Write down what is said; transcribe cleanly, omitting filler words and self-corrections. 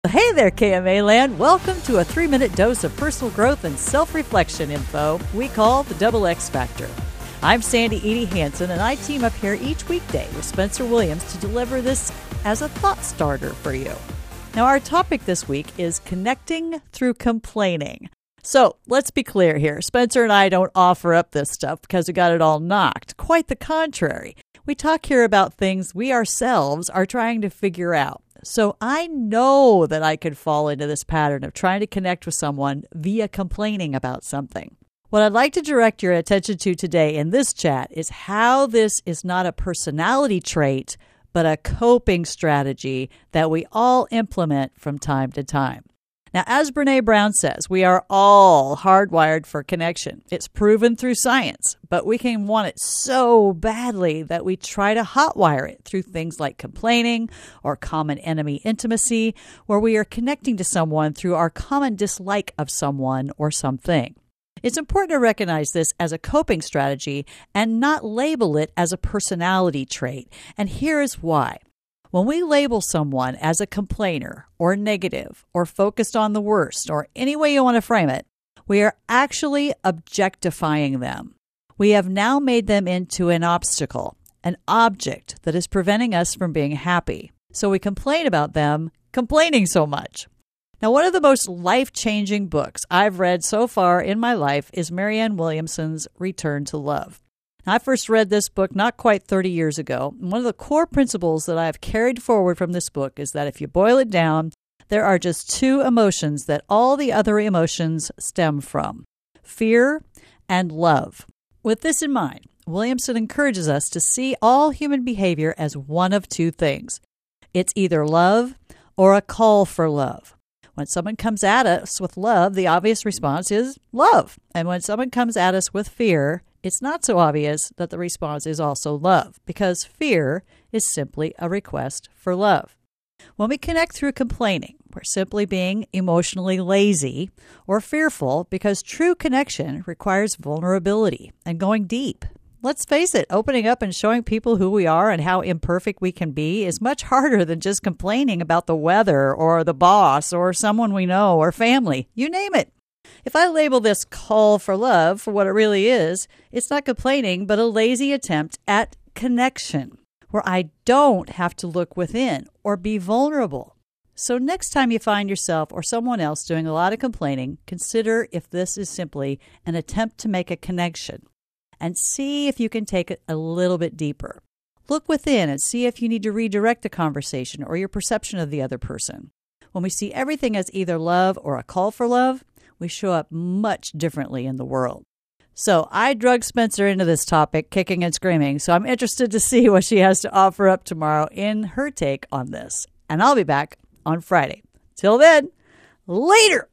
Hey there, KMA Land. Welcome to a 3-minute dose of personal growth and self-reflection info we call the Double X Factor. I'm Sandy Edie Hansen, and I team up here each weekday with Spencer Williams to deliver this as a thought starter for you. Now, our topic this week is connecting through complaining. So let's be clear here. Spencer and I don't offer up this stuff because we got it all knocked. Quite the contrary. We talk here about things we ourselves are trying to figure out. So I know that I could fall into this pattern of trying to connect with someone via complaining about something. What I'd like to direct your attention to today in this chat is how this is not a personality trait, but a coping strategy that we all implement from time to time. Now, as Brené Brown says, we are all hardwired for connection. It's proven through science, but we can want it so badly that we try to hotwire it through things like complaining or common enemy intimacy, where we are connecting to someone through our common dislike of someone or something. It's important to recognize this as a coping strategy and not label it as a personality trait. And here is why. When we label someone as a complainer or negative or focused on the worst or any way you want to frame it, we are actually objectifying them. We have now made them into an obstacle, an object that is preventing us from being happy. So we complain about them complaining so much. Now, one of the most life-changing books I've read so far in my life is Marianne Williamson's Return to Love. Now, I first read this book not quite 30 years ago. And one of the core principles that I've carried forward from this book is that if you boil it down, there are just two emotions that all the other emotions stem from: fear and love. With this in mind, Williamson encourages us to see all human behavior as one of two things. It's either love or a call for love. When someone comes at us with love, the obvious response is love. And when someone comes at us with fear, it's not so obvious that the response is also love, because fear is simply a request for love. When we connect through complaining, we're simply being emotionally lazy or fearful, because true connection requires vulnerability and going deep. Let's face it, opening up and showing people who we are and how imperfect we can be is much harder than just complaining about the weather or the boss or someone we know or family. You name it. If I label this call for love for what it really is, it's not complaining, but a lazy attempt at connection, where I don't have to look within or be vulnerable. So next time you find yourself or someone else doing a lot of complaining, consider if this is simply an attempt to make a connection, and see if you can take it a little bit deeper. Look within and see if you need to redirect the conversation or your perception of the other person. When we see everything as either love or a call for love, we show up much differently in the world. So I drug Spencer into this topic, kicking and screaming, so I'm interested to see what she has to offer up tomorrow in her take on this. And I'll be back on Friday. Till then, later!